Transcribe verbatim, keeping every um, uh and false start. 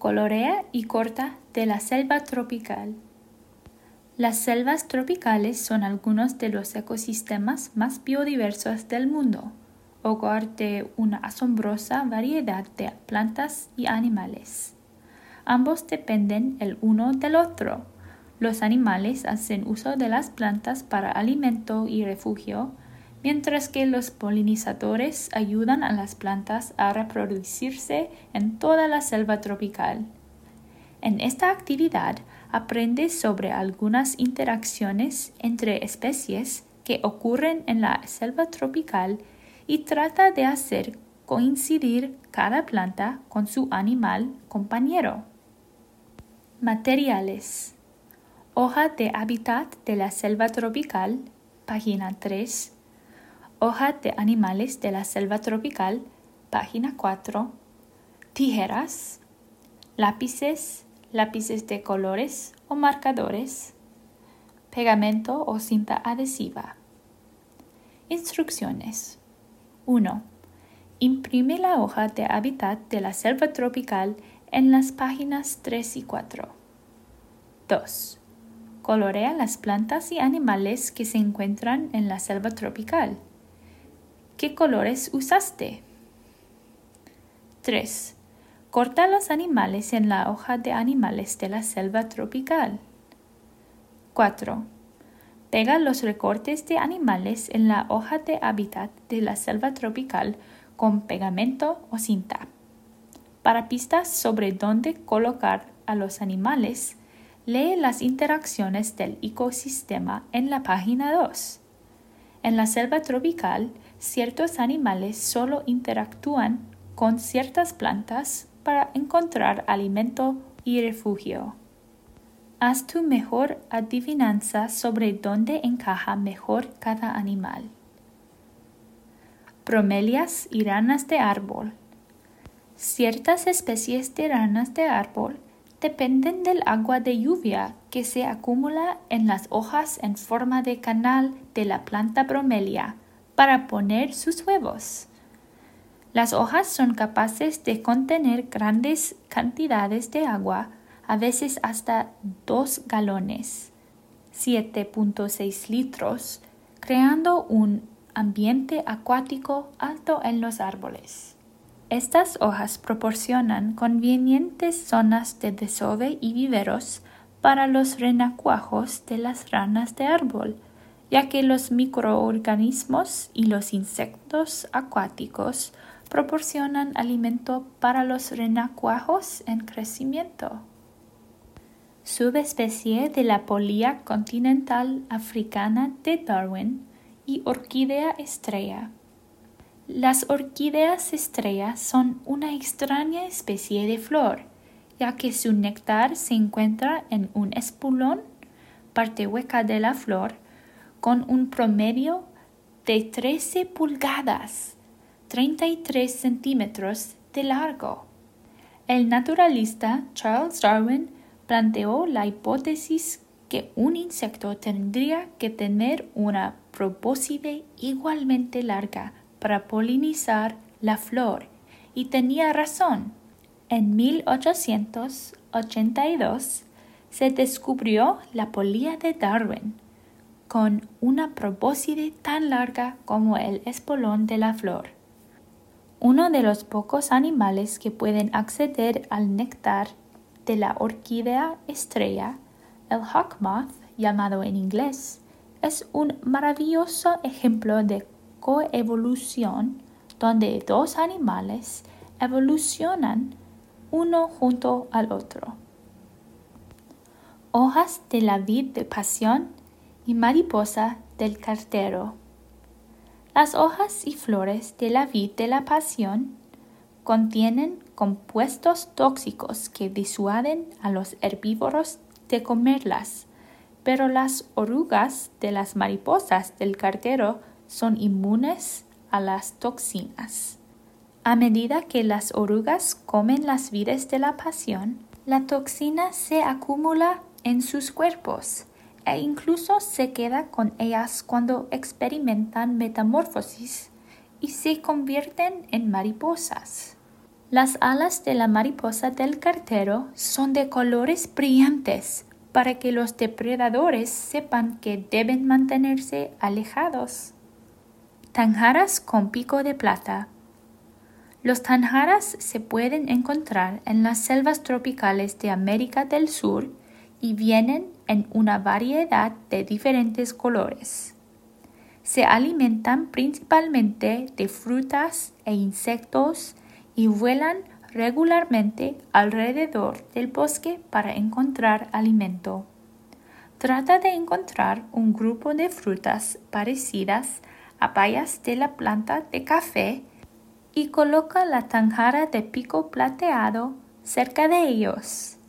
Colorea y corta de la selva tropical. Las selvas tropicales son algunos de los ecosistemas más biodiversos del mundo, hogar de una asombrosa variedad de plantas y animales. Ambos dependen el uno del otro. Los animales hacen uso de las plantas para alimento y refugio, mientras que los polinizadores ayudan a las plantas a reproducirse en toda la selva tropical. En esta actividad aprendes sobre algunas interacciones entre especies que ocurren en la selva tropical y trata de hacer coincidir cada planta con su animal compañero. Materiales. Hoja de hábitat de la selva tropical, página tres. Hoja de animales de la selva tropical, página cuatro. Tijeras. Lápices, lápices de colores o marcadores. Pegamento o cinta adhesiva. Instrucciones. uno. Imprime la hoja de hábitat de la selva tropical en las páginas tres y cuatro. dos. Colorea las plantas y animales que se encuentran en la selva tropical. ¿Qué colores usaste? tres. Corta los animales en la hoja de animales de la selva tropical. cuatro. Pega los recortes de animales en la hoja de hábitat de la selva tropical con pegamento o cinta. Para pistas sobre dónde colocar a los animales, lee las interacciones del ecosistema en la página dos. En la selva tropical, ciertos animales solo interactúan con ciertas plantas para encontrar alimento y refugio. Haz tu mejor adivinanza sobre dónde encaja mejor cada animal. Bromelias y ranas de árbol. Ciertas especies de ranas de árbol dependen del agua de lluvia que se acumula en las hojas en forma de canal de la planta bromelia para poner sus huevos. Las hojas son capaces de contener grandes cantidades de agua, a veces hasta dos galones, siete punto seis litros, creando un ambiente acuático alto en los árboles. Estas hojas proporcionan convenientes zonas de desove y viveros para los renacuajos de las ranas de árbol, ya que los microorganismos y los insectos acuáticos proporcionan alimento para los renacuajos en crecimiento. Subespecie de la polilla continental africana de Darwin y orquídea estrella. Las orquídeas estrella son una extraña especie de flor, ya que su néctar se encuentra en un espulón, parte hueca de la flor, con un promedio de trece pulgadas, treinta y tres centímetros de largo. El naturalista Charles Darwin planteó la hipótesis que un insecto tendría que tener una probóscide igualmente larga para polinizar la flor, y tenía razón. En mil ochocientos ochenta y dos se descubrió la polilla de Darwin, con una probóscide tan larga como el espolón de la flor. Uno de los pocos animales que pueden acceder al néctar de la orquídea estrella, el hawk moth, llamado en inglés, es un maravilloso ejemplo de coevolución donde dos animales evolucionan uno junto al otro. Hojas de la vid de pasión y mariposa del cartero. Las hojas y flores de la vid de la pasión contienen compuestos tóxicos que disuaden a los herbívoros de comerlas, pero las orugas de las mariposas del cartero son inmunes a las toxinas. A medida que las orugas comen las vides de la pasión, la toxina se acumula en sus cuerpos e incluso se queda con ellas cuando experimentan metamorfosis y se convierten en mariposas. Las alas de la mariposa del cartero son de colores brillantes para que los depredadores sepan que deben mantenerse alejados. Tanjaras con pico de plata. Los tanjaras se pueden encontrar en las selvas tropicales de América del Sur y vienen en una variedad de diferentes colores. Se alimentan principalmente de frutas e insectos y vuelan regularmente alrededor del bosque para encontrar alimento. Trata de encontrar un grupo de frutas parecidas a bayas de la planta de café y coloca la tanjara de pico plateado cerca de ellos.